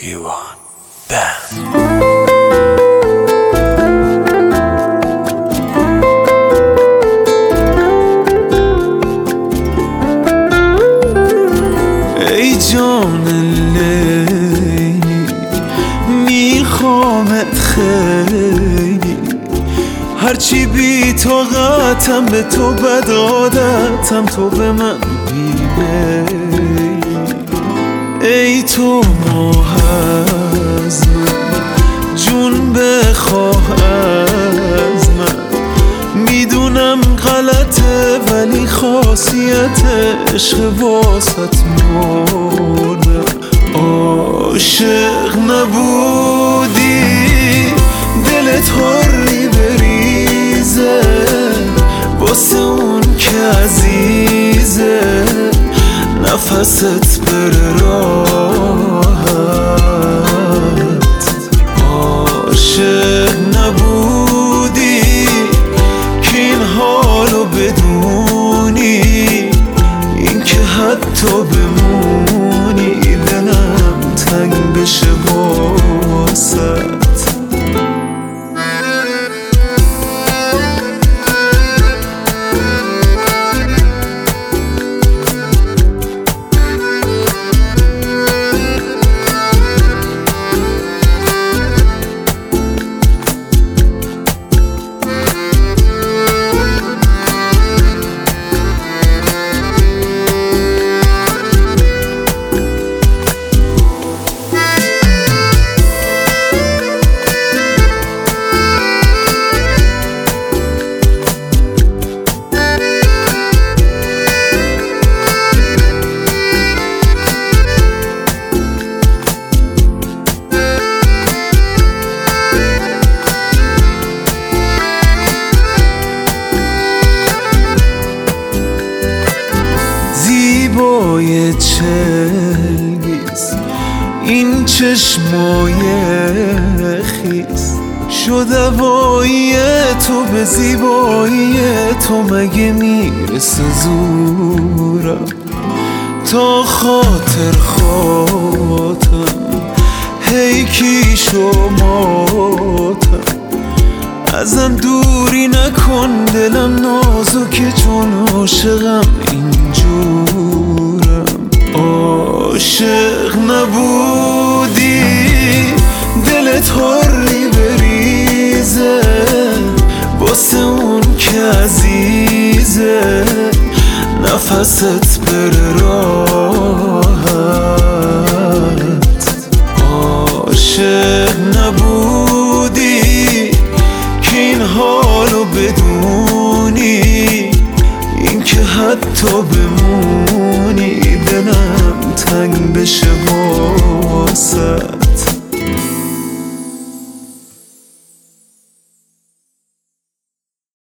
Boogie Band. ای جان لیلی میخوامت خیلی، هرچی بی طاقتم به تو بد عادتم، تو به من بیمیلی. ای تو ماه از من، جون بخواه از من، میدونم غلطه ولی خاصیت عشق واسط مردم. عاشق نبودی دلت حری بریزه، واسه اون که عزیزه نفست بره راحت. عاشق نبودی که این حالو بدونی، این که حتی بمونی دلم تنگ بشه واسط. زیبای چلگیز این چشمای خیز، شد هوایی تو به زیبایی تو، مگه میرسه زورم تا خاطر خاطرم هی کی شماتم. ازم دوری نکن دلم نازکه چون عاشقم اینجورم. عاشق نبودی دلت حری بریزه، واسه اون که عزیزه نفست بره راحت. عاشق نبودی که این حالو بدونی، این که حتی بمونی دلم تنگ بشه واسط.